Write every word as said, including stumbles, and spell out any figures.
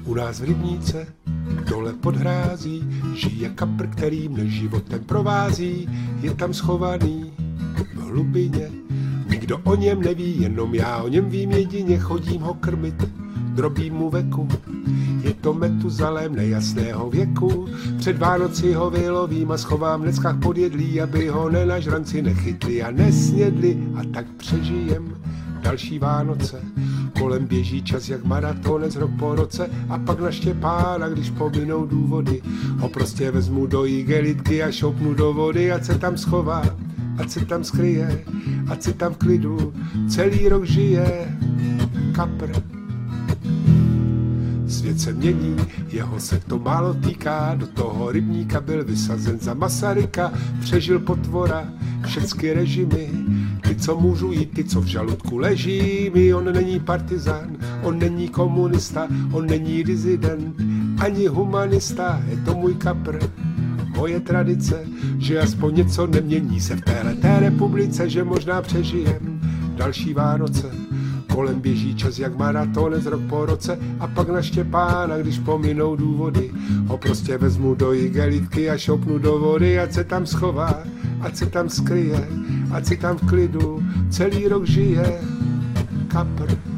U nás v rybníce, dole pod hrází, žije kapr, který mne životem provází. Je tam schovaný v hlubině, nikdo o něm neví, jenom já o něm vím jedině. Chodím ho krmit, drobím mu veku, je to Metuzalém nejasného věku. Před Vánoci ho vylovím a schovám v neckách podjedlí, aby ho nenažranci nechytli a nesnědli, a tak přežijem další Vánoce. Kolem běží čas jak maratonec rok po roce, a pak na Štěpána, když pominou důvody, ho prostě vezmu do igelitky a šoupnu do vody, ať se tam schová, ať se tam skryje, ať se tam v klidu celý rok žije. Kapr. Svět se mění, jeho se to málo týká, do toho rybníka byl vysazen za Masaryka. Přežil potvora všechny režimy, ty, co můžu jít, ty, co v žaludku leží mi. On není partizán, on není komunista, on není dizident, ani humanista, je to můj kapr. Moje tradice, že aspoň něco nemění se v téhleté republice, že možná přežijem další Vánoce. Kolem běží čas jak maratonec rok po roce, a pak na Štěpána, když pominou důvody, ho prostě vezmu do igelitky a šoupnu do vody, ať se tam schová, ať se tam skryje, ať se tam v klidu celý rok žije. Kapr.